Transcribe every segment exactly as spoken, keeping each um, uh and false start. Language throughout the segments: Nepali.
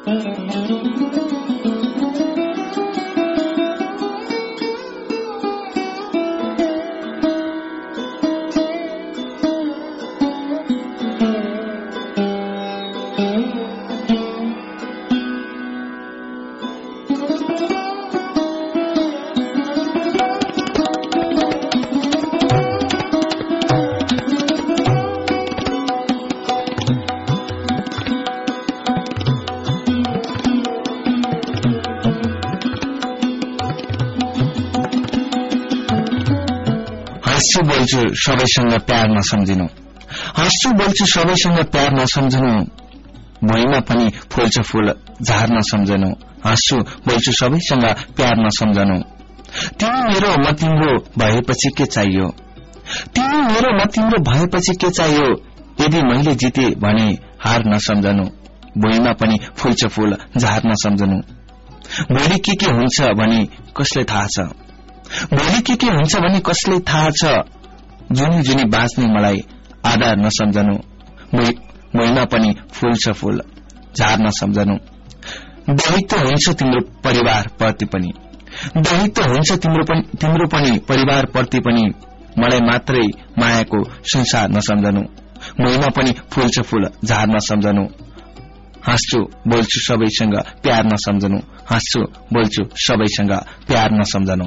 हाँस्छु बोल्छु सबैसँग प्यार नसम्झिनु हाँस्छु बोल्छु सबैसँग प्यार नसम्झिनु भुइँमा पनि फुल्छ फूल झार नसम्झनु हाँस्छु बोल्छु सबैसँग प्यार नसम्झनु तिमी मेरो म तिम्रो भएपछि के चाहियो तिमी मेरो म तिम्रो भएपछि के चाहियो यदि मैले जिते भने हार नसम्झनु भुइँमा पनि फुल्छ फूल झार नसम्झनु भोलि के के हुन्छ भने कसले थाहा छ भोलि के के हुन्छ भने कसले थाहा छ जुनी जुनी बाँच्ने मलाई आधार नसम्झनु भुइँमा पनि फुल्छ फूल झार नसम्झनु दायित्व हुन्छ तिम्रो परिवार प्रति पनि दायित्व हुन्छ तिम्रो पनि तिम्रो पनि परिवार प्रति पनि मलाई मात्रै मायाको संसार नसम्झनु भुइँमा पनि फुल्छ फूल झार नसम्झनु हाँस्छु बोल्छु सबैसँग प्यार नसम्झनु हाँस्छु बोल्छु सबैसँग प्यार नसम्झनु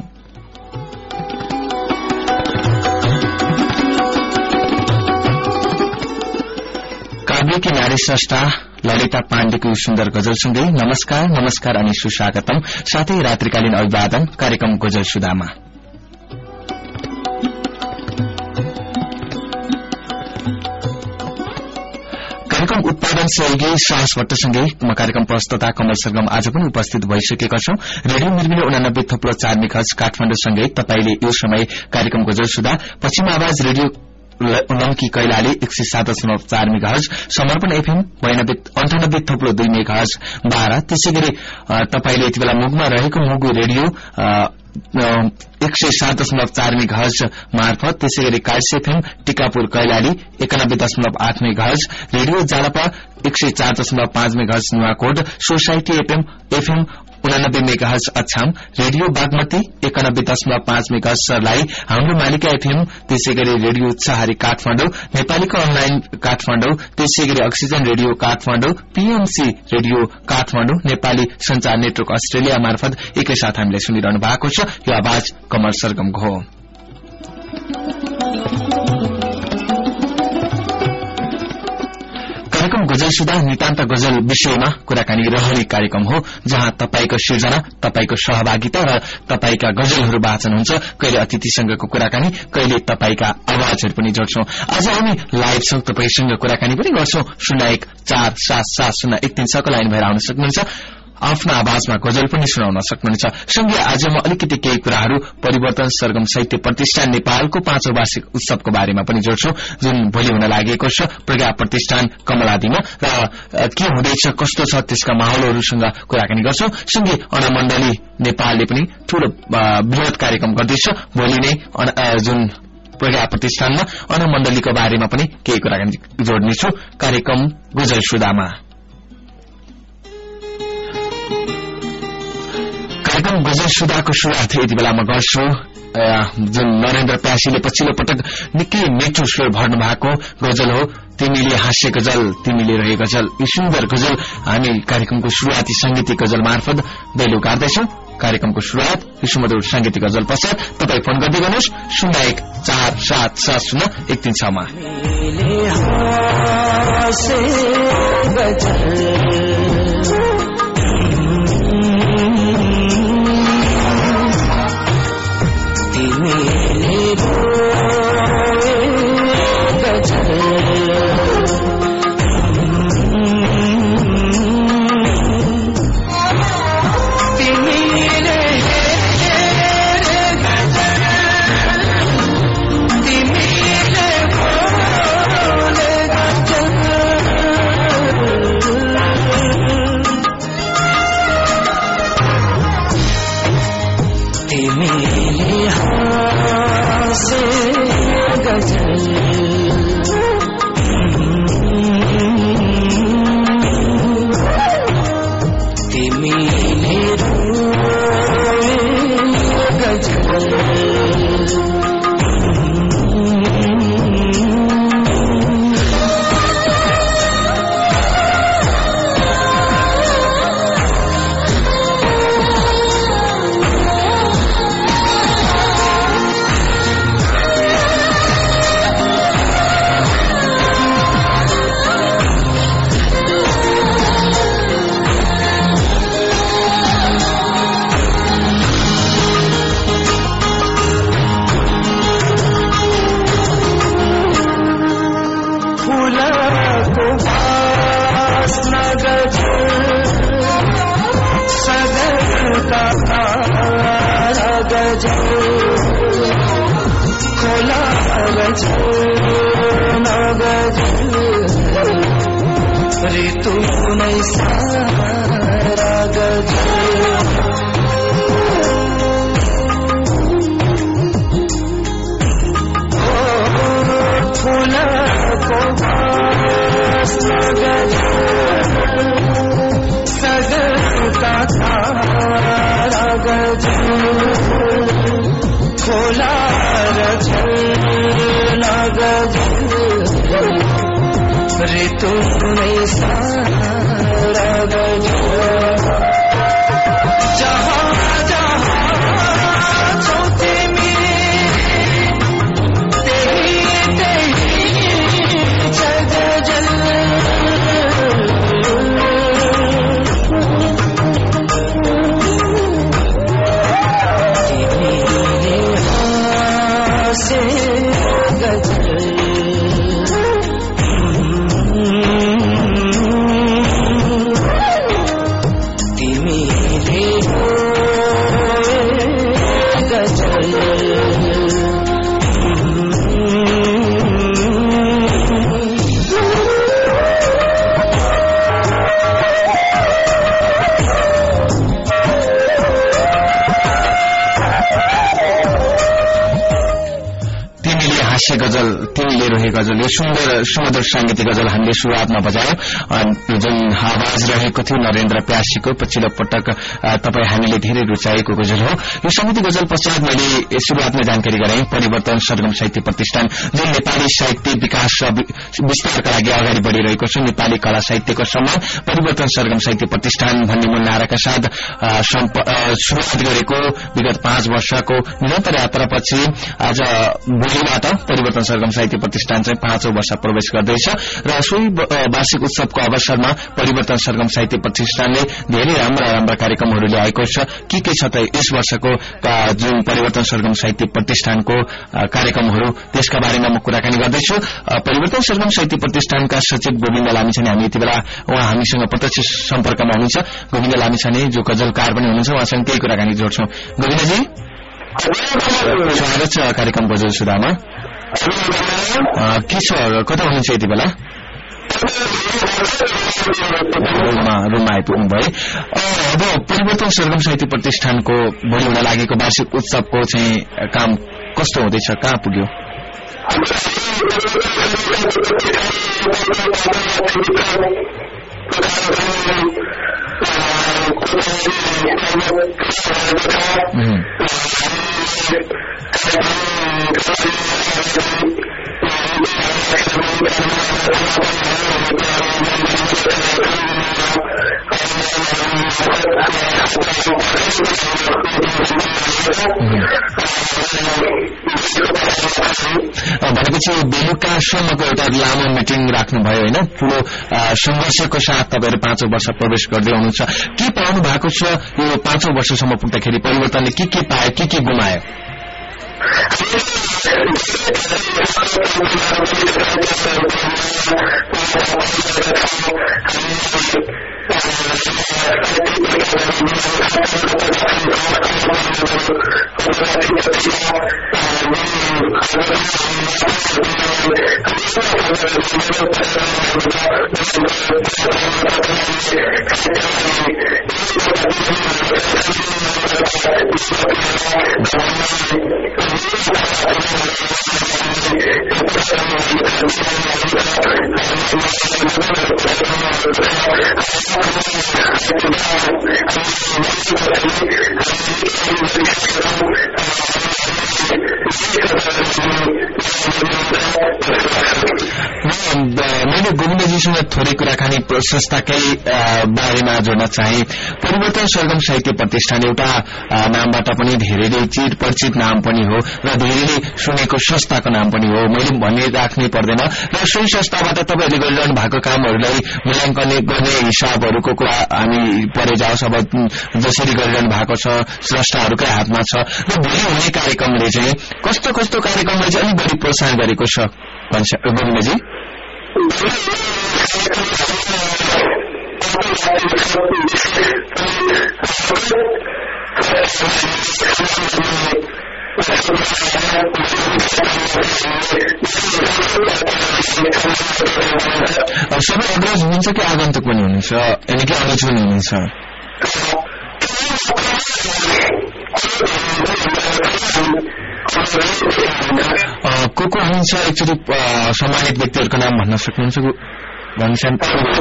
काव्यकी नारी स्रष्टा ललिता पाण्डेको सुन्दर गजलसँगै नमस्कार नमस्कार अनि सुस्वागतम साथै रात्रिकालीन अभिवादन कार्यक्रम गजल सुधामा कार्यक्रम उत्पादन सहयोगी साहस भट्टसँगै म कार्यक्रम प्रस्तुता कमल सरगम आज पनि उपस्थित भइसकेका छौं। रेडियो मिर्मिले उनानब्बे थप्लो चार मेगाहर्ज काठमाडौँसँगै तपाईले यो समय कार्यक्रम गजल सुधा पश्चिम आवाज रेडियो लम्की कैलाली एक सय सात दशमलव चार मेगाहर्ज समर्पण एफएम अन्ठानब्बे थप्लो दुई मेगाहर्ज बाह्र त्यसै गरी तपाईले यति बेला मुगमा रहेको मुगु रेडियो एक सय सात दशमलव चार मेगाहर्ज मार्फत त्यसै गरी काइस एफएम टिकापुर कैलाली एकानब्बे दशमलव आठ मेगाहर्ज रेडियो जालपा एक सय चार दशमलव पाँच megahertz Nuwakot society FM FM उनानब्बे मेगाहर्ज अछाम रेडियो बागमती एकानब्बे दशमलव पाँच मेगाहर्ज सरलाई हाम्रो मालिका एफएम त्यसै गरी रेडियो उत्साहारी काठमाडौँ नेपालीको अनलाइन काठमाडौँ त्यसै गरी oxygen radio Kathmandu PMC radio Kathmandu Nepali Sanchar network Australia मार्फत एकैसाथ हामीले सुनिरहनु भएको छ। यो आवाज कमल सरगमको हो। कार्यक्रम गजल सुधा नितान्त गजल विषयमा कुराकानी रहने कार्यक्रम हो जहाँ तपाईको सृजना तपाईको सहभागिता र तपाईका गजलहरू वाचन हुन्छ। कहिले अतिथिसँगको कुराकानी कहिले तपाईका आवाजहरू पनि जोड्छौं। आज हामी लाइभ सँग तपाईसँग कुराकानी पनि गर्छौं। शून्य एक चार सात सात शून्य एक तीन छको लाइन भएर आउन सक्नुहुन्छ। आफ्ना आवाजमा गजल पनि सुनाउन सक्नुहुन्छ। सँगै आज म अलिकति केही कुराहरू परिवर्तन सरगम साहित्य प्रतिष्ठान नेपालको पाँचौं वार्षिक उत्सवको बारेमा पनि जोड्छौं जुन भोलि हुन लागेको छ प्रज्ञा प्रतिष्ठान कमलादीमा र के हुँदैछ कस्तो छ त्यसका माहौलहरूसँग कुराकानी गर्छौं। सँगै अनामण्डली नेपालले पनि ठूलो वृहत कार्यक्रम गर्दैछ भोलि नै जुन प्रज्ञा प्रतिष्ठानमा अनामण्डलीको बारेमा पनि केही कुराकानी जोड्नेछु कार्यक्रम गजल सुधामा। कार्यक्रम गजल सुधाको सुरुवात यति बेला म गर्छु जुन नरेन्द्र प्यासीले पछिल्लो पटक निकै मिठो स्वर भर्नु भएको गजल हो तिमीले हाँसे गजल तिमीले रहे गजल। यो सुन्दर गजल हामी कार्यक्रमको सुरुवाती सांगीतिक गजल मार्फत दैलो गार्दैछौं। कार्यक्रमको सुरुवात यो सुमधुर सांगीतिक गजल पश्चात तपाई फोन गर्दै गर्नुहोस् शून्य एक चार सात सात शून्य एक तीन छमा। ऋतु नै सारा गजल फूलको बास्ना गजल सगरका तारा गजल खोला रचना गजल ऋतु नै सारा गजल जहाँ जहाँ चौथे में तेरी तेरी जगजल तेरे हाथ से गजल गजल तिमीले रोहे गजल यो सुन्दर सुमधुर सांगीतिक गजल हामीले सुरुवातमा बजायौं जुन आवाज रहेको थियो नरेन्द्र प्यासीको पछिल्लो पटक तपाईँ हामीले धेरै रुचाएको गजल हो। यो संगीत गजल पश्चात मैले सुरुवातमा जानकारी गराएँ परिवर्तन सरगम साहित्य प्रतिष्ठान जुन नेपाली साहित्य विकास र विस्तारका लागि अगाडि बढ़िरहेको छ नेपाली कला साहित्यको सम्मान परिवर्तन सरगम साहित्य प्रतिष्ठान भन्ने मूल नाराका साथ सुरुवात गरेको विगत पाँच वर्षको निरन्तर यात्रापछि आज भोलिबाट परिवर्तन सरगम साहित्य प्रतिष्ठान चाहिँ पाँचौं वर्ष प्रवेश गर्दैछ र सोही वार्षिक उत्सवको अवसरमा परिवर्तन सरगम साहित्य प्रतिष्ठानले धेरै राम्रा राम्रा कार्यक्रमहरू ल्याएको छ। के के छ त यस वर्षको जुन परिवर्तन सरगम साहित्य प्रतिष्ठानको कार्यक्रमहरू त्यसका बारेमा म कुराकानी गर्दैछु। परिवर्तन सरगम साहित्य प्रतिष्ठानका सचिव गोविन्द लामिछाने हामी यति बेला उहाँ हामीसँग प्रत्यक्ष सम्पर्कमा हुनुहुन्छ। गोविन्द लामिछाने जो गजलकार पनि हुनुहुन्छ उहाँसँग केही कुराकानी जोड्छौं। गोविन्दजी स्वागत छ कार्यक्रम गजल सुधामा। के छ कता हुनुहुन्छ यति बेला? रूममा रूममा आइपुग्नु भयो। अब परिवर्तन सरगम साहित्य प्रतिष्ठानको भोलि हुन लागेको वार्षिक उत्सवको चाहिँ काम कस्तो हुँदैछ, कहाँ पुग्यो? भनेपछि बेलुकासम्मको एउटा लामो मिटिङ राख्नुभयो होइन? ठूलो संघर्षको साथ तपाईहरु पाँचौं वर्ष प्रवेश गर्दै हुनुहुन्छ। के पाउनु भएको छ यो पाँचौं वर्षसम्म पुग्दाखेरि? परिवर्तनले के के पायो, के के गुमायो? मैले गोविन्दजीसँग थोरै कुराकानी संस्थाकै बारेमा जोड्न चाहे। परिवर्तन सरगम साहित्य प्रतिष्ठान एउटा नामबाट पनि धेरैले चिर परिचित नाम पनि हो र धेरैले सुनेको संस्थाको नाम पनि हो। मैले भन्ने राख्नै पर्दैन र सोही संस्थाबाट तपाईहरुले गरिरहनु भएको कामहरूलाई मूल्याङ्कन गर्ने हिसाबहरूको कुरा हामी परे जाओस्। अब जसरी गरिरहनु भएको छ स्रष्टाहरूकै हातमा छ र भोलि हुने कार्यक्रमले चाहिँ कस्तो कस्तो कार्यक्रमलाई चाहिँ अलिक बढी प्रोत्साहन गरेको छ गोविन्दजी? सबै अग्रज हुनुहुन्छ कि आगन्तुक पनि हुनुहुन्छ यानि कि अनुज पनि हुनुहुन्छ को को हुनुहुन्छ एकचोटि सम्मानित व्यक्तिहरूको नाम भन्न सक्नुहुन्छ भन्छन्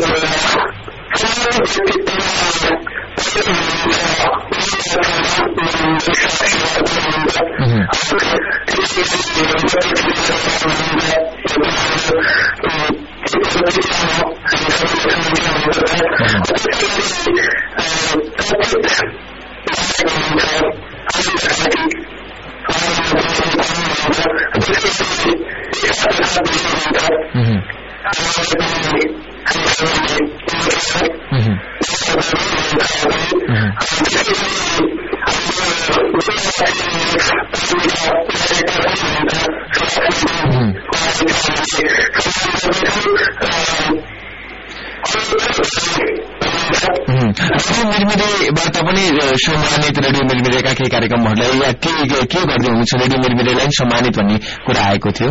मिरमिरेबाट पनि सम्मानित रेडियो मिरमिरेका केही कार्यक्रमहरूलाई या के के गर्दै हुनुहुन्छ रेडियो मिरमिरेलाई सम्मानित भन्ने कुरा आएको थियो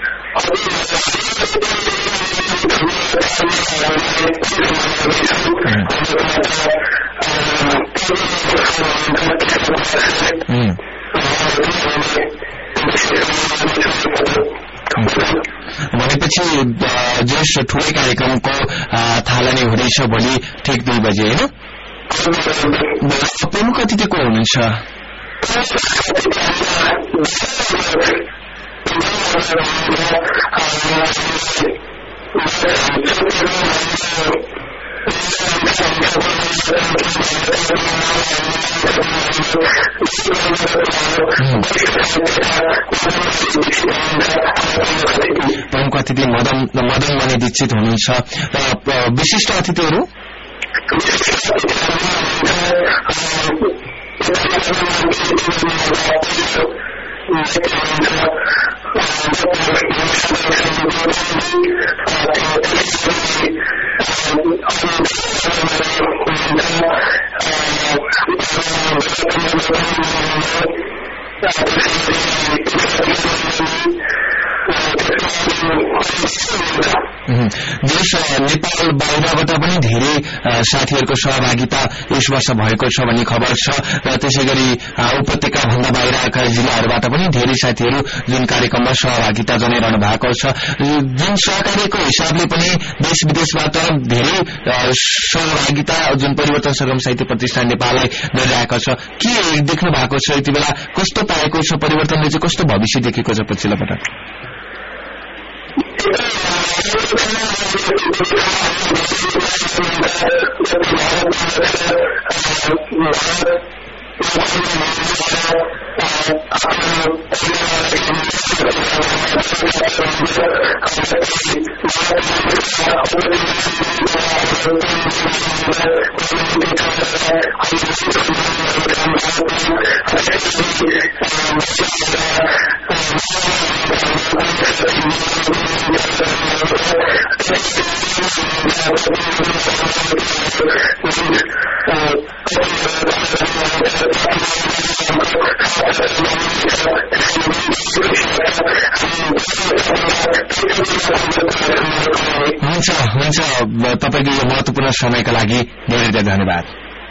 भनेपछि जस ठुलै कार्यक्रमको थालनी हुँदैछ भोलि ठिक दुई बजे होइन प्रमुख अतिथि को हुनुहुन्छ प्रमुख अतिथि मदन मदन मणि दीक्षित हुनुहुन्छ र विशिष्ट अतिथिहरू देश नेपाल बाहिरबाट पनि धेरै साथीहरूको सहभागिता यस वर्ष भएको छ भन्ने खबर छ र त्यसै गरी उपत्यका भन्दा बाहिरका जिल्लाहरूबाट पनि धेरै साथीहरू जुन कार्यक्रममा सहभागिता जनाइरहनु भएको छ जुन सहकार्यको हिसाबले पनि देश विदेशबाट धेरै सहभागिता जुन परिवर्तन सरगम साहित्य प्रतिष्ठान नेपाललाई गरिरहेको छ के देख्नु भएको छ यति बेला कस्तो पाएको छ परिवर्तनले चाहिँ कस्तो भविष्य देखेको छ पछिल्लो पटक हुन्छ हुन्छ तपाईको यो महत्वपूर्ण समयका लागि धेरै धेरै धन्यवाद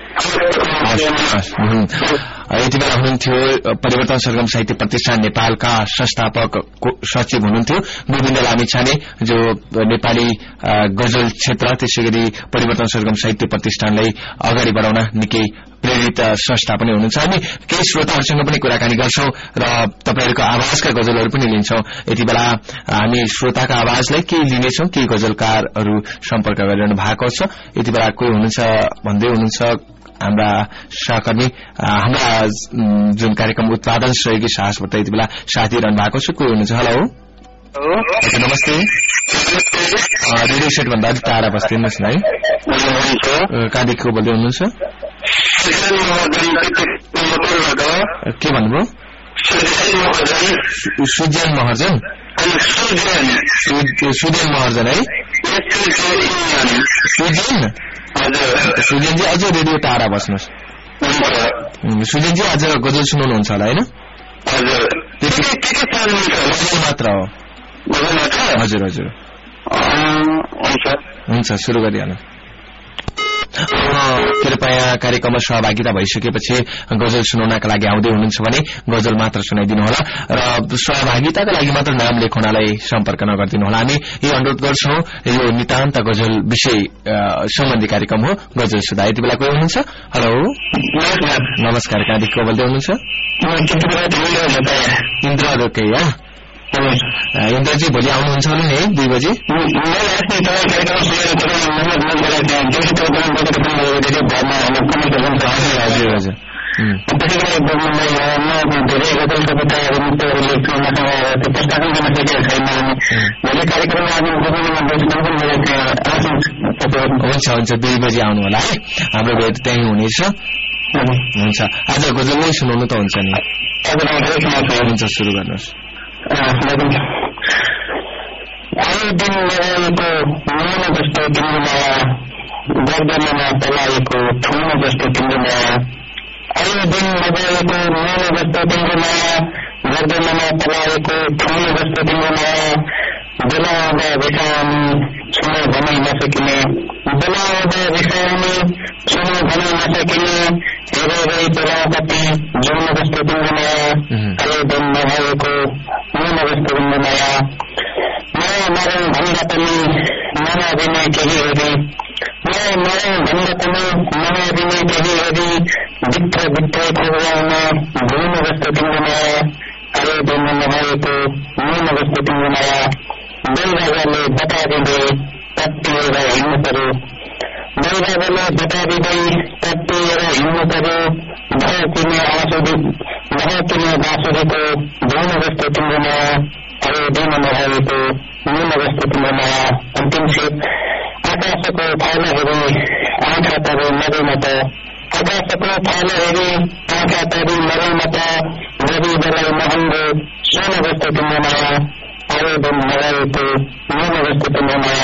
यति बेला हुनुहुन्थ्यो परिवर्तन सरगम साहित्य प्रतिष्ठान नेपालका संस्थापक सचिव हुनुहुन्थ्यो गोविन्द लामिछाने जो नेपाली गजल क्षेत्र त्यसै गरी परिवर्तन सरगम साहित्य प्रतिष्ठानलाई अगाडि बढाउन निकै प्रेरित संस्था पनि हुनुहुन्छ हामी केही श्रोताहरूसँग पनि कुराकानी गर्छौं र तपाईहरुको आवाजका गजलहरू पनि लिन्छौं यति बेला हामी श्रोताका आवाजलाई केही लिनेछौं केही गजलकारहरू सम्पर्क गरिरहनु भएको छ यति बेला कोही हुनुहुन्छ भन्दै हुनुहुन्छ हाम्रा सहकर्मी हाम्रा जुन कार्यक्रम उत्पादन सहयोगी साहसबाट यति बेला साथी रहनु भएको छ कोही हुनुहुन्छ हेलो नमस्ते रेडियो सेट भन्दा अलिक टाढा बस्दिनुहोस् न है कहाँदेखि को बोल्दै हुनुहुन्छ के भन्नुभयो सुजन महर्जन सुजन महर्जन है सुजन सुजनजी अझ रेडियो टाढा बस्नुहोस् सुजनजी आज गजल सुनाउनुहुन्छ होला होइन हजुर के के के के चाहनुहुन्छ गजल मात्र हो गजल मात्र हजुर हजुर हुन्छ हुन्छ सुरु गरिहाल्नु कृपया कार्यक्रममा सहभागिता भइसकेपछि गजल सुनाउनका लागि आउँदै हुनुहुन्छ भने गजल मात्र सुनाइदिनुहोला र सहभागिताका लागि मात्र नाम लेखुनलाई सम्पर्क नगरिदिनु होला हामी यो अनुरोध गर्छौं यो नितान्त गजल विषय सम्बन्धी कार्यक्रम हो गजल सुधा यति बेला कोही हुनुहुन्छ हेलो नमस्कार कहाँदेखि को बोल्दै हुनुहुन्छ इन्द्र रोकैया इन्द्रजी भोलि आउनुहुन्छ होला नि है दुई बजी हजुर हजुर हुन्छ हुन्छ दुई बजी आउनु होला है हाम्रो भेट त्यही हुनेछ हुन्छ आज गजल नै सुनाउनु त हुन्छ नि हुन्छ सुरु गर्नुहोस् आयो दिन लगाएको नुन जस्तो तिम्रो माया गर्दनमा पलाएको ठुलो जस्तो तिम्रो माया आयो दिन लगाएको नुन जस्तो तिम्रो माया गर्दनमा पलाएको ठुलो जस्तो तिम्रो माया बोलाउँदा भेटाउने छुन भनै नसकिने बोलाउँदा भेटाउने छुन भनै नसकिने हेरेरै बोलाउ कति जुन जस्तो तिम्रो माया आयो दिन लगाएको नुन जस्तो तिम्रो माया माया मरौँ भन्दा पनि नमादिने केही हेरी माया मरौँ भन्दा पनि नमादिने केही हेरी भित्र भित्र खोज्याउन धुन जस्तो तिम्रो माया आयो दिन लगाएको नुन जस्तो तिम्रो माया बैरागले बतादिँदै तत्तिएर हिँड्नु पर्यो बैरागले बतादिँदै तत्तिएर हिँड्नु पर्यो भकिने आँसुदी भकिने बाँसुरीको धुन जस्तो तिम्रो माया आयो दिन लगाएको नुन जस्तो तिम्रो माया अन्तिम छेप आकाशको फाल हेरी आँखा तरी मरेन त आकाशको फाल हेरी आँखा तरी मरेन त गरी बेलाई महँगो सोन जस्तो तिम्रो माया आयो दिन लगाएको नुन जस्तो तिम्रो माया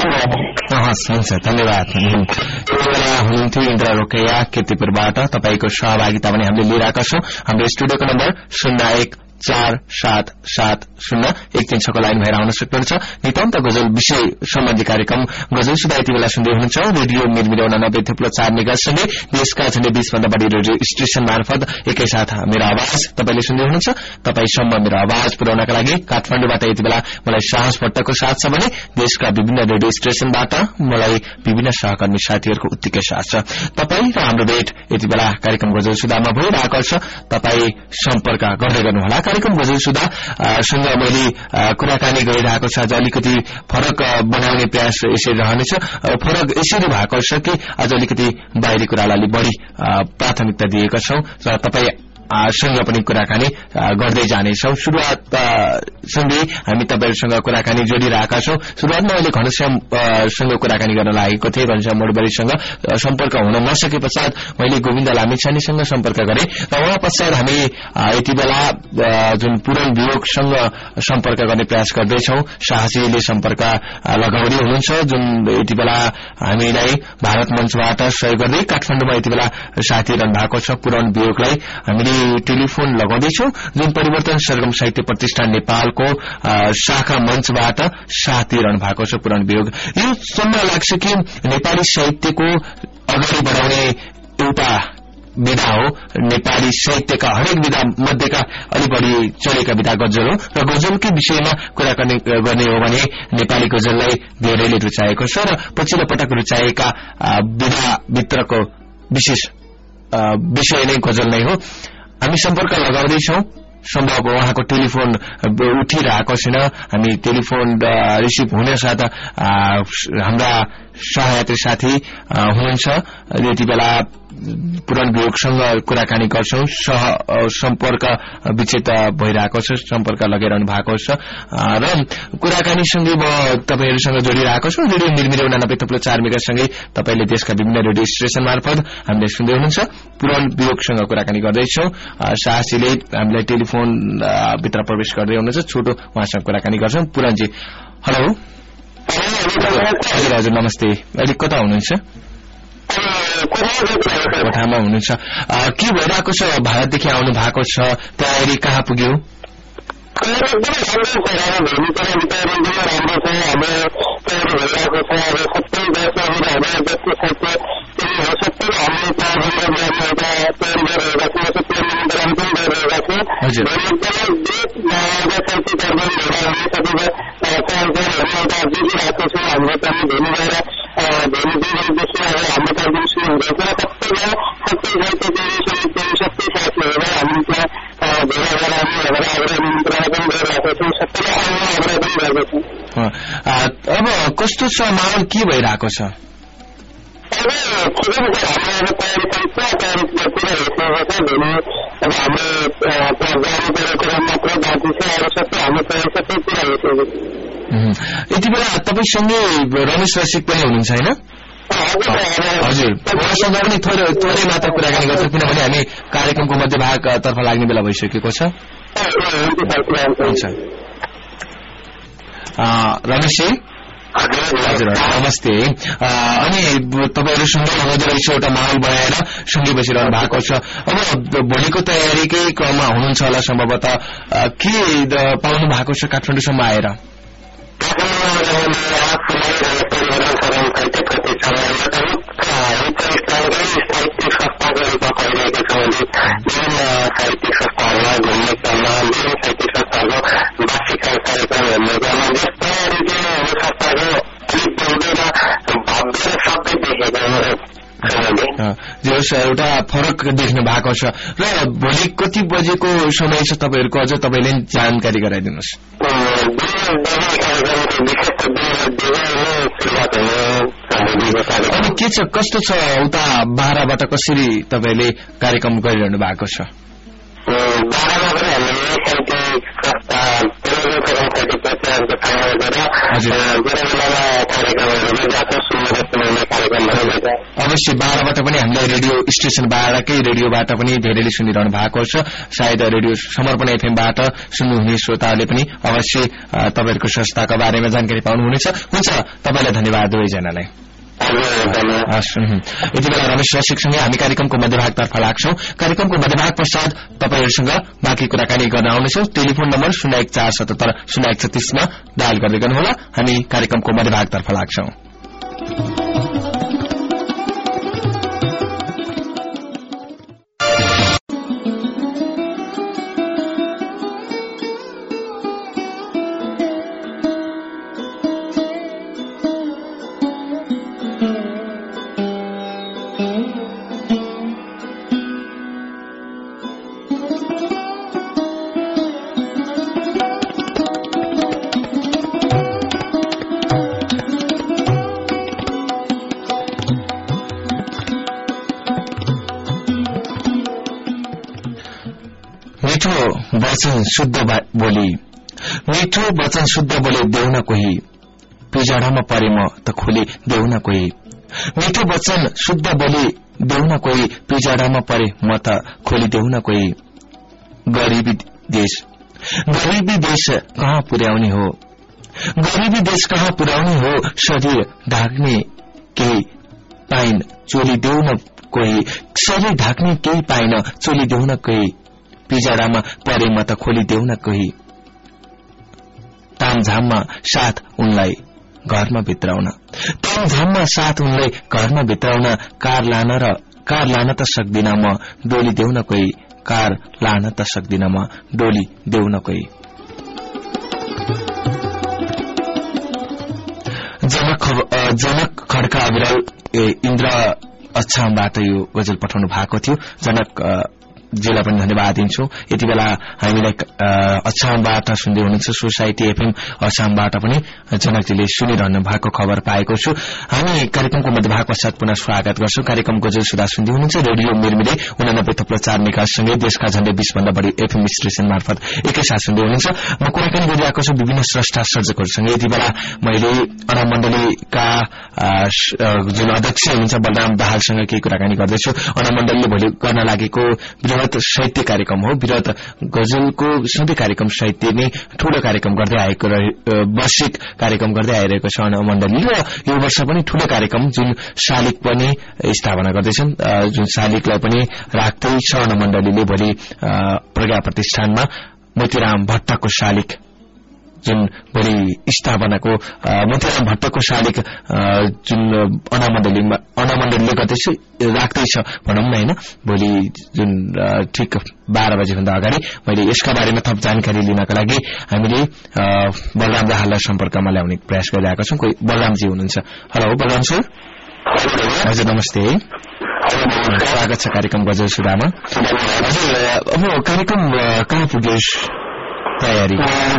हस् हुन्छ धन्यवाद हुनुहुन्थ्यो इन्द्र रोकैया कीर्तिपुरबाट तपाईँको सहभागिता पनि हामीले लिइरहेका छौं हाम्रो स्टुडियोको नम्बर शून्य एक चार सात सात शून्य एक तीन छको लाइन भएर आउन सक्नुहुन्छ नितान्त गजल विषय सम्बन्धी कार्यक्रम गजल सुधा यति बेला सुन्दै हुनुहुन्छ रेडियो मिरमिर नब्बे थुप्रो चार मेगासँगै देशका झण्डै बीस भन्दा बढ़ी रेडियो स्टेशन मार्फत एकैसाथ मेरो आवाज तपाईले सुन्दै हुनुहुन्छ तपाईसम्म मेरो आवाज पुर्याउनका लागि काठमाडौँबाट यति बेला मलाई साहस भट्टको साथ छ भने देशका विभिन्न रेडियो स्टेशनबाट मलाई विभिन्न सहकर्मी साथीहरूको उत्तिकै साथ छ तपाई र हाम्रो भेट यति बेला कार्यक्रम गजल सुधामा भइरहेको छ तपाई सम्पर्क गर्दै गर्नुहोला कार्यक्रम गजल सुधा सँग मैले कुराकानी गरिरहेको छ आज अलिकति फरक बनाउने प्रयास यसरी रहनेछ फरक यसरी भएको छ कि आज अलिकति बाहिरी कुरालाई अलि बढ़ी प्राथमिकता दिएका छौं र तपाई सँग पनि कुराकानी गर्दै जानेछौं सुरुवात सँगै हामी तपाईहरुसँग कुराकानी जोडिरहेका छौं सुरुवातमा मैले घनश्याम सँग कुराकानी गर्न लागेको थिएँ घनश्याम मोडबरीसँग सम्पर्क हुन नसके पश्चात मैले गोविन्द लामिछानेसँग सम्पर्क गरे र उहाँ पश्चात हामी यति बेला जुन पुराण वियोगसँग सम्पर्क गर्ने प्रयास गर्दैछौं साहसीले सम्पर्क लगाउँदै हुनुहुन्छ जुन यति बेला हामीलाई भारत मञ्चबाट सहयोग गर्दै काठमाडौँमा यति बेला साथी रहनु भएको छ पुराण वियोगलाई हामीले टेलिफोन लगाउँदैछौं जुन परिवर्तन सरगम साहित्य प्रतिष्ठान नेपालको शाखा मञ्चबाट साथी रहनु भएको छ पुराण वियोग यो सम्म लाग्छ कि नेपाली साहित्यको अगाडि बढाउने एउटा विधा हो नेपाली साहित्यका हरेक विधा मध्येका अलि बढ़ी चलेका विधा गजल हो र गजलकै विषयमा कुराकानी गर्ने हो भने नेपाली गजललाई धेरैले रुचाएको छ र पछिल्लो पटक रुचाएका विधाभित्रको विशेष विषय नै गजल नै हो हामी सम्पर्क लगाउँदैछौं सम्भव उहाँको टेलिफोन उठिरहेको छैन हामी टेलिफोन रिसिभ हुने साथ हाम्रा सहयात्री साथी हुनुहुन्छ यति बेला पुराण वियोगसँग कुराकानी गर्छौं सह सम्पर्क विच्छेद भइरहेको छ सम्पर्क लगाइरहनु भएको छ र कुराकानीसँगै म तपाईहरुसँग जोडिरहेको छु रेडियो मिरमिर नब्बे थुप्रो चार मेगासँगै तपाईले देशका विभिन्न रेडियो स्टेशन मार्फत हामीले सुन्दै हुनुहुन्छ पुराण वियोगसँग कुराकानी गर्दैछौं साहसीले हामीलाई टेलिफोन भित्र प्रवेश गर्दै हुनुहुन्छ छोटो उहाँसँग कुराकानी गर्छौं पुराणजी हेलो हजुर हजुर नमस्ते अहिले कता हुनुहुन्छ कोठामा हुनुहुन्छ। के भइरहेको छ? भारतदेखि आउनु भएको छ, तयारी कहाँ पुग्यो? अब कस्तो छ माहौल, के भइरहेको छ? यति बेला तपाईसँगै रमेश रसिक पनि हुनुहुन्छ होइन? हजुर, उहाँसँग पनि थोरै थोरै मात्र कुराकानी गर्छौँ, किनभने हामी कार्यक्रमको मध्यभागतर्फ लाग्ने बेला भइसकेको छ। हुन्छ रमेशजी, हजुर नमस्ते। अनि तपाईँहरू सुन्दै हुँदो रहेछ, एउटा माहौल बनाएर सुन्दै बसिरहनु भएको छ। अब भोलिको तयारीकै क्रममा हुनुहुन्छ होला सम्भवतः, के पाउनु भएको छ काठमाडौँसम्म आएर? एउटा फरक देख्नु भएको छ। र भोलि कति बजेको समय छ तपाईँहरूको? अझ तपाईँले जानकारी गराइदिनुहोस्। अनि के छ, कस्तो छ उता बाह्रबाट, कसरी तपाईँले कार्यक्रम गरिरहनु भएको छ? अवश्य बाह्रबाट पनि हामीलाई रेडियो स्टेशन बाह्रकै रेडियोबाट पनि धेरैले सुनिरहनु भएको छ। सायद रेडियो समर्पण एफएमबाट सुन्नुहुने श्रोताहरूले पनि अवश्य तपाईँहरूको संस्थाको बारेमा जानकारी पाउनुहुनेछ। हुन्छ, तपाईँलाई धन्यवाद दुवैजनालाई। यति बेला रमेश रसिकसँगै हामी कार्यक्रमको मध्यभागतर्फ लाग्छौं। कार्यक्रमको मध्यभाग पश्चात तपाईँहरूसँग बाँकी कुराकानी गर्न आउनेछौं। टेलिफोन नम्बर शून्य एक चार सतहत्तर शून्य एक छत्तीसमा डायल गर्दै गर्नुहोला। हामी कार्यक्रमको मध्यभागतर्फ लाग्छौं। वचन शुद्ध बोली, मिठो वचन शुद्ध बोले देऊ न कोही, पिजाडामा परे म त खोली देऊ न कोही। मिठो वचन शुद्ध बोली देऊ न कोही, पिजाडामा परे म त खोली देऊ न कोही। गरीबी देश, गरीबी देश कहाँ पुर्याउने हो, गरीबी देश कहाँ पुर्याउने हो। शरीर ढाक्ने केही पाइन चोली देऊ न कोही, शरीर ढाक्ने केही पाइन चोली देऊ न कोही। पिजाडामा परे म त खोली देऊ न कोही। तामझाममा साथ उनलाई घरमा भित्राउन, तामझाममा साथ उनलाई घरमा भित्राउन। कार लान र कार लान त सक्दिन म, डोली देऊ न कोही। कार लान त सक्दिन म, डोली देऊ न कोही। जनक जनक खड्का अविरल इन्द्र अछामबाट यो गजल पठाउनु भएको थियो। जनक जीलाई पनि धन्यवाद दिन्छु। यति बेला हामीलाई अछामबाट सुन्दै हुनुहुन्छ। सोसाइटी एफएम अछामबाट पनि जनकजीले सुनिरहनु भएको खबर पाएको छु। हामी कार्यक्रमको मध्यभाग पश्चात पुनः स्वागत गर्छौं। कार्यक्रम गजल सुधा सुन्दै हुनुहुन्छ। रेडियो मिरमिरे उनानब्बे थप्लो चार मेगासँगै देशका झण्डै बीस भन्दा बढ़ी एफएम स्टेशन मार्फत एकैसाथ सुन्दै हुनुहुन्छ। म कुराकानी गरिरहेको छु विभिन्न स्रष्टा सर्जकहरूसँग। यति बेला मैले अना मण्डलीका जुन अध्यक्ष हुनुहुन्छ बलराम दाहालसँग केही कुराकानी गर्दैछु। अना मण्डलीले भोलि गर्न लागेको वृहत साहित्य कार्यक्रम हो। वृहत गजलको सधैँ कार्यक्रम साहित्य नै ठूलो कार्यक्रम गर्दै आएको वार्षिक कार्यक्रम गर्दै आइरहेको छ स्वर्ण मण्डली र यो वर्ष पनि ठूलो कार्यक्रम जुन शालिक पनि स्थापना गर्दैछन्, जुन शालिकलाई पनि राख्दै स्वर्ण मण्डलीले भोलि प्रज्ञा प्रतिष्ठानमा मोतीराम भट्टको शालिक जुन भोलि स्थापनाको मोतीराम भट्टको शालिक जुन अनामण्डलीमा अनामण्डलीले गर्दैछ राख्दैछ भनौँ न होइन, भोलि जुन ठिक बाह्र बजेभन्दा अगाडि मैले यसका बारेमा थप जानकारी लिनका लागि हामीले बलराम दाहाललाई सम्पर्कमा ल्याउने प्रयास गरिरहेका छौं। कोही बलरामजी हुनुहुन्छ? Hello Balram sir. हजुर नमस्ते, स्वागत छ कार्यक्रम गजल सुधामा। हजुर अब कार्यक्रम कहाँ पुग्यो तयारी?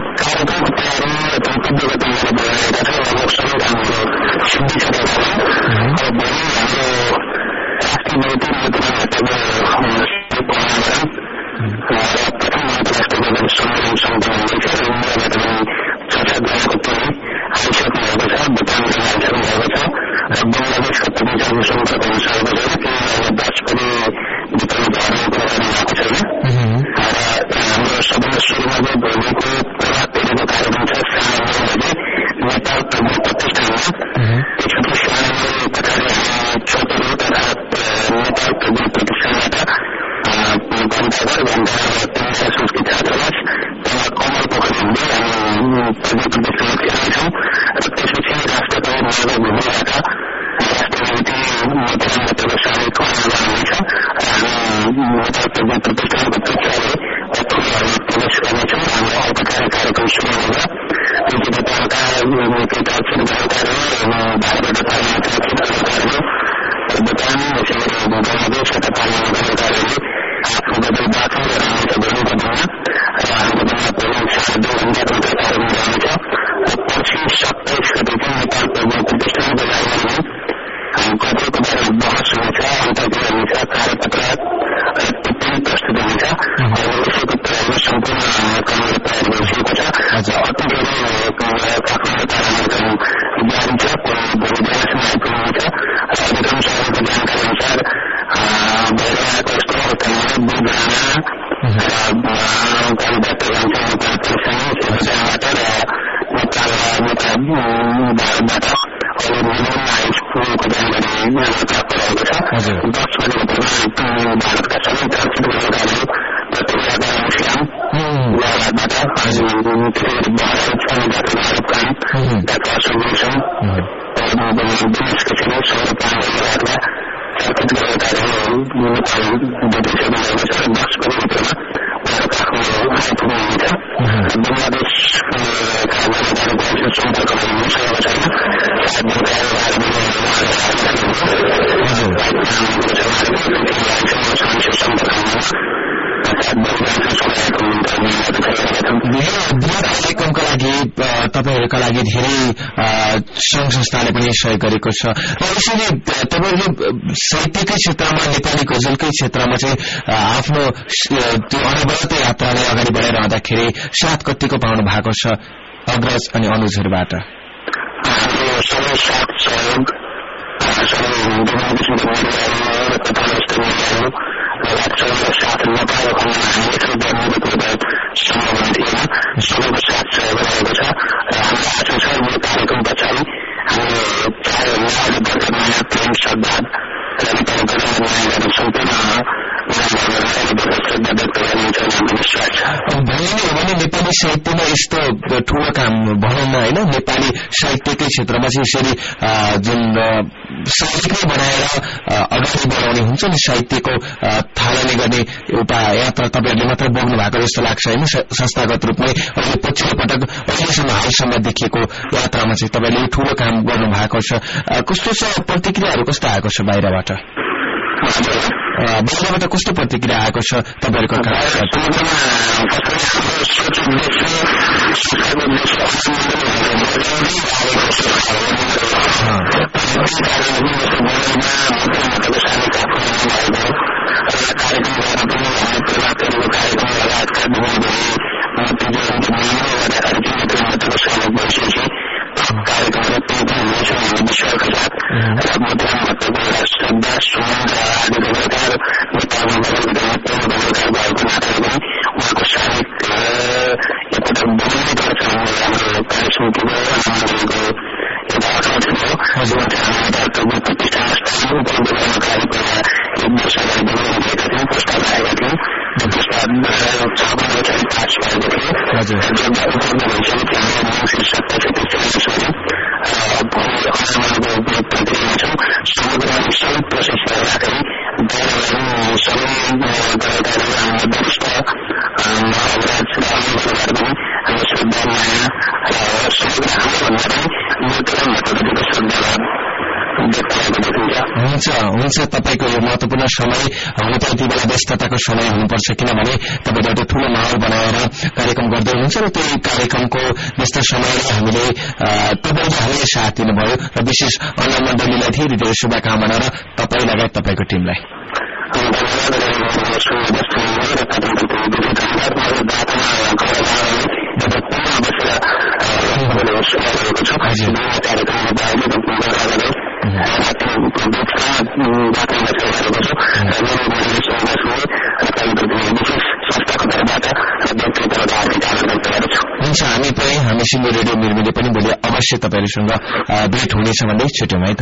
कार्यक्रमका लागि तपाईहरुका लागि धेरै संघ संस्थाले पनि सहयोग गरेको छ र यसैले तपाईहरुले साहित्यकै क्षेत्रमा नेपाली गजलकै क्षेत्रमा चाहिँ आफ्नो त्यो अनवरत यात्रालाई अगाडि बढाइरहँदाखेरि सात कतिको पाउनु भएको छ अग्रज अनि अनुजहरुबाट? सबै साथ सहयोग साथ नपाएको सम्भावना थिएन। सबैको साथ सहयोग रहेको छ र हाम्रो आशा छ यो कार्यक्रम पछाडि हामीले चाहे उहाँले गर्दा नयाँ प्रेम श्रद्धा र नेपाली गजलमा नयाँ गर्ने सम्पूर्ण भने नेपाली साहित्यमा यस्तो ठूलो काम भनौँ न होइन, नेपाली साहित्यकै क्षेत्रमा चाहिँ यसरी जुन साहित्यकै बनाएर अगाडि बढाउने हुन्छ नि साहित्यको थालनी गर्ने एउटा यात्रा तपाईहरुले मात्र बोक्नु भएको जस्तो लाग्छ होइन? संस्थागत रूपमै अहिले पछिल्लो पटक अहिलेसम्म हालसम्म देखिएको यात्रामा चाहिँ तपाईले ठूलो काम गर्नु भएको छ। कस्तो छ प्रतिक्रियाहरू कस्तो आएको छ बाहिरबाट? बाहिरबाट कस्तो प्रतिक्रिया आएको छ तपाईहरुको कार्यक्रम हजुर समुद्र सबै प्रोसेस गर्दाखेरि सबै वरिष्ठ महाराज हाम्रो श्रद्धा माया र समुद्र हाम्रोभन्दा पनि महत्त्वपूर्ण भएकोको श्रद्धा हुन्छ हुन्छ तपाईँको यो महत्वपूर्ण समय हुन त यति बेला व्यस्तताको समय हुनुपर्छ किनभने तपाईँले एउटा ठूलो माहौल बनाएर कार्यक्रम गर्दै हुनुहुन्छ र त्यही कार्यक्रमको व्यस्त समयलाई हामीले तपाईँले हामीलाई साथ दिनुभयो र विशेष अन्य मण्डलीलाई धेरै धेरै शुभकामना र तपाईँ लगायत तपाईँको टिमलाई हुन्छ हामी पनि हामी सिङ्गो रेडियो निर्मिले पनि भोलि अवश्य तपाईँहरूसँग भेट हुनेछ भन्दै छुट्यौँ है त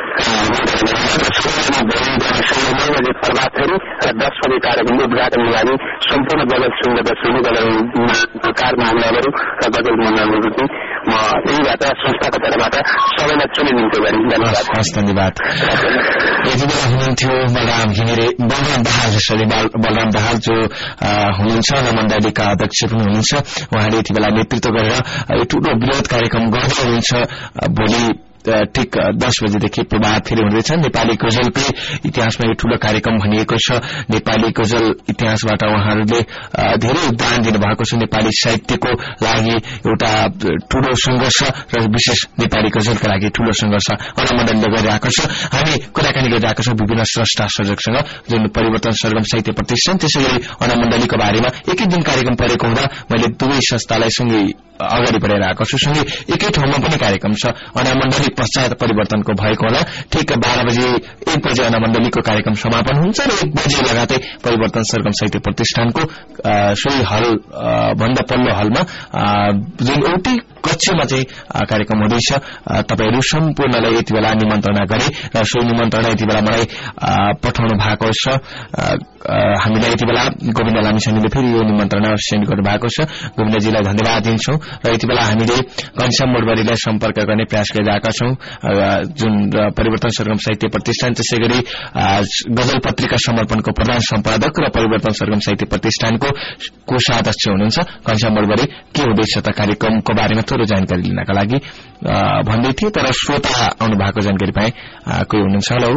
प्रभात फेरि र दस बजे कार्यक्रमको उद्घाटनको लागि सम्पूर्ण गजल सुन्दा सुन्नु गजलकार महानुभावहरू र गजल महानुभावहरू चाहिँ म यहीबाट संस्थाको तर्फबाट सबैलाई चुनिदिन्छु गरी धन्यवाद हस् धन्यवाद यति बेला हुनुहुन्थ्यो बलराम घिमिरे बलराम दाहाल सरी बलराम दाहाल जो हुनुहुन्छ मण्डलीका अध्यक्ष पनि हुनुहुन्छ उहाँले यति बेला नेतृत्व गरेर यो ठूलो वृहत कार्यक्रम गर्दै हुनुहुन्छ भोलि ठिक दस बजेदेखि प्रभात फेरि हुँदैछ नेपाली गजलकै इतिहासमा यो ठूलो कार्यक्रम भनिएको छ नेपाली गजल इतिहासबाट उहाँहरूले धेरै योगदान दिनुभएको छ नेपाली साहित्यको लागि एउटा ठूलो संघर्ष र विशेष नेपाली गजलका लागि ठूलो संघर्ष अनुमण्डलले गरिरहेको छ हामी कुराकानी गरिरहेको छौं विभिन्न स्रष्टा सर्जकसँग जुन परिवर्तन सरगम साहित्य प्रतिष्ठान त्यसैगरी अनुमण्डलीको बारेमा एकै दिन कार्यक्रम परेको हुँदा मैले दुवै संस्थालाई सँगै अगाडि बढाइरहेको छु सँगै एकै ठाउँमा पनि कार्यक्रम छ अनुमण्डली पश्चात परिवर्तनको भएको होला ठिक बाह्र बजे एक बजे अनुमण्डलीको कार्यक्रम समापन हुन्छ र एक बजे लगातार परिवर्तन सरगम साहित्य प्रतिष्ठानको सोही हल भन्दा पल्लो हलमा जुन एउटै कक्षमा चाहिँ कार्यक्रम हुँदैछ तपाईहरू सम्पूर्णलाई यति बेला निमन्त्रणा गरे र सो निमन्त्रणा यति बेला मलाई पठाउनु भएको छ हामीलाई यति बेला गोविन्द लामिछानेले फेरि यो निमन्त्रणा सेन्ड गर्नु भएको छ गोविन्दजीलाई धन्यवाद दिन्छौं र यति बेला हामीले घनश्याम मोडवारीलाई सम्पर्क गर्ने प्रयास गरिरहेका छौं जुन परिवर्तन सरगम साहित्य प्रतिष्ठान त्यसैगरी गजल पत्रिका समर्पणको प्रधान सम्पादक र परिवर्तन सरगम साहित्य प्रतिष्ठानको कोषाध्यक्ष हुनुहुन्छ घनश्याम मोडवारी के हुँदैछ त कार्यक्रमको बारेमा थोरै जानकारी लिनका लागि भन्दै थिए तर श्रोता आउनु भएको जानकारी पाए कोही हुनुहुन्छ हेलो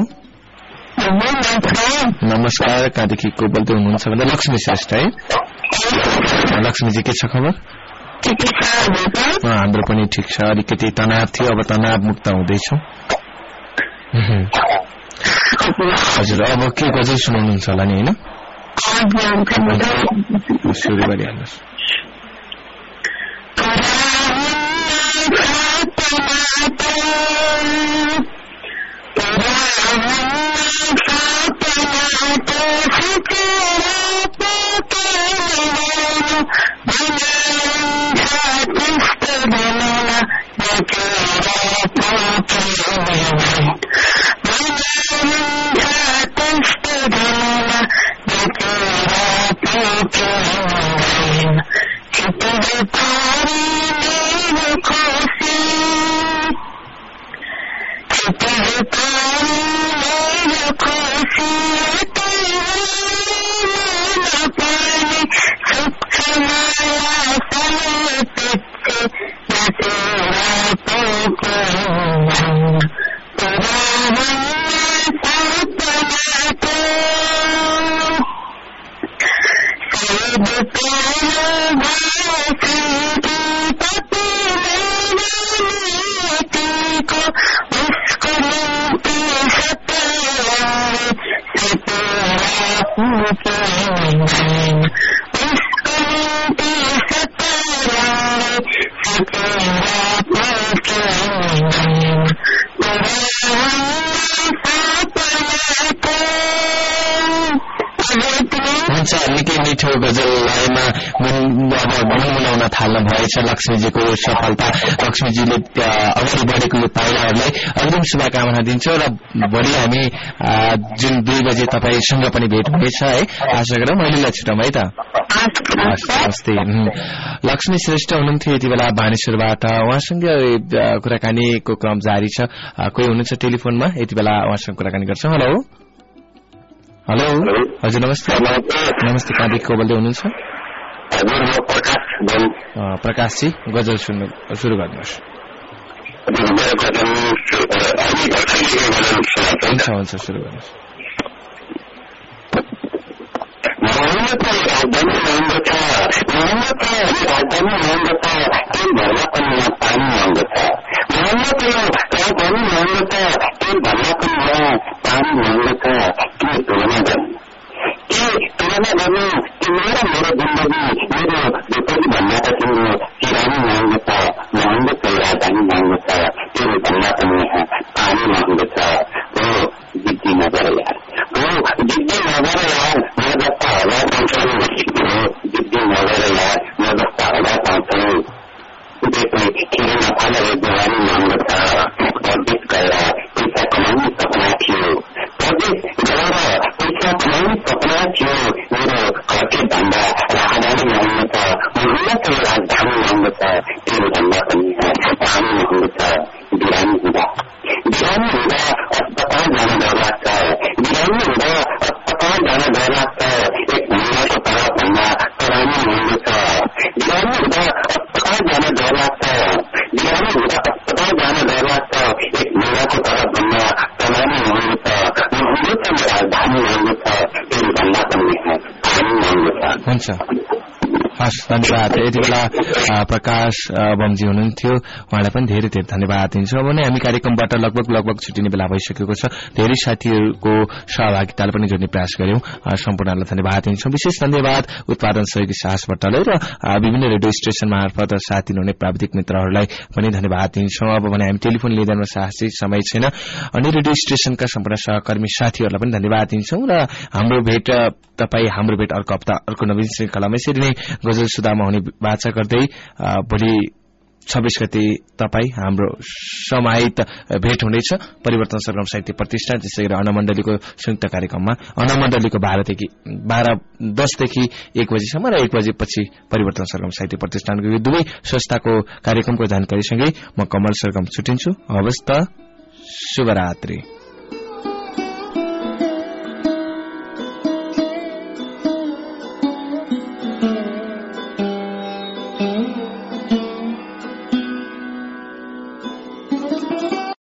नमस्कार कहाँदेखि को बोल्दै हुनुहुन्छ भन्दा लक्ष्मी श्रेष्ठ है लक्ष्मीजी के छ खबर हाम्रो पनि ठिक छ अलिकति तनाव थियो अब तनाव मुक्त हुँदैछौ हजुर अब के गजल सुनाउनुहुन्छ होला नि होइन सुरु गरिहाल्नुहोस् मिठो गजल लयमा अब गुनगुनाउन थाल्नु भएछ लक्ष्मीजीको सफलता लक्ष्मीजीले अगाडि बढेको यो पाइलाहरूलाई अग्रिम शुभकामना दिन्छौँ र भोलि हामी जुन दुई बजे तपाईँसँग पनि भेट हुनेछ है आशा गरौँ अहिलेलाई छुटौँ है त नमस्ते लक्ष्मी श्रेष्ठ हुनुहुन्थ्यो यति बेला बानेश्वरबाट उहाँसँग कुराकानीको क्रम जारी छ कोही हुनुहुन्छ टेलिफोनमा यति बेला उहाँसँग कुराकानी गर्छौँ हेलो हेलो हजुर नमस्ते नमस्ते कहाँदेखि को बोल्दै हुनुहुन्छ प्रकाशजी गजल सुन्नु सुरु गर्नुहोस् हुन्छ हुन्छ सुरु गर्नुहोस् मोहम्मदको राजधानी महँगो छ मोहम्मदको राजधानी महँगो छ तेल भर्न पनि यहाँ पानी महँगो छ मोहम्मदको राजधानी महँगो छ तेल भर्न पनि यहाँ पानी महँगो छ के तुलना गर्नु के तुलना गर्नु तिम्रो र मेरो जिन्दगी मेरो विपत्ति भन्दा त तिम्रो किरानी महँगो छ मोहम्मदको राजधानी महँगो छ तेल भर्न पनि यहाँ पानी महँगो छ हो जिद्दी नगर यार हो जिद्दी नगर यार म जस्ता होला पाउँछौ हो जिद्दी नगर यार म जस्ता होला पाउँछौ त्यसले किन नफालेर जवानी महँगो छ परदेश गएर पैसा कमाउने सपना थियो परदेश गएर पैसा कमाउने सपना थियो मेरो घरकै भन्दा राजधानी महँगो छ मोहम्मदको राजधानी महँगो छ तेल भन्दा पनि पानी महँगो छ बिरामी हुँदा बिरामी हुँदा अस्पताल जान डर लाग्छ बिरामी हुँदा अस्पताल जान डर लाग्छ एक महिनाको तलब भन्दा तलानी महँगो छ बिरामी हुँदा अस्पताल जान डर लाग्छ बिरामी हुँदा अस्पताल जान डर लाग्छ एक महिनाको तलब भन्दा तलानी महँगो छ मोहम्मदको राजधानी महँगो छ तेल भन्दा पनि पानी महँगो छ हुन्छ हस् धन्यवाद यति बेला प्रकाश बमजी हुनुहुन्थ्यो उहाँलाई पनि धेरै धेरै धन्यवाद दिन्छौँ भने हामी कार्यक्रमबाट लगभग लगभग छुट्टिने बेला भइसकेको छ धेरै साथीहरूको सहभागिताले पनि जोड्ने प्रयास गर्यौं सम्पूर्णलाई धन्यवाद दिन्छौँ विशेष धन्यवाद उत्पादन सहयोगी साहस भट्टराई र विभिन्न रेडियो स्टेशन मार्फत साथ दिनुहुने प्राविधिक मित्रहरूलाई पनि धन्यवाद दिन्छौँ अब भने हामी टेलिफोन लिँदैमा साहसी समय छैन अनि रेडियो स्टेशनका सम्पूर्ण सहकर्मी साथीहरूलाई पनि धन्यवाद दिन्छौँ र हाम्रो भेट तपाईँ हाम्रो भेट अर्को हप्ता अर्को नवीन श्रृंखलामा यसरी नै गजल सुधामा हुने बाचा गर्दै भोलि छब्बीस गते तपाईँ हाम्रो समाहित भेट हुनेछ परिवर्तन सरगम साहित्य प्रतिष्ठान त्यसै गरी अनमण्डलीको संयुक्त कार्यक्रममा अनमण्डलीको बाह्रदेखि बाह्र दसदेखि एक बजीसम्म र एक बजेपछि परिवर्तन सरगम साहित्य प्रतिष्ठानको यो दुवै संस्थाको कार्यक्रमको जानकारीसँगै म कमल सरगम छुटिन्छु हवस् त शुभरात्रि।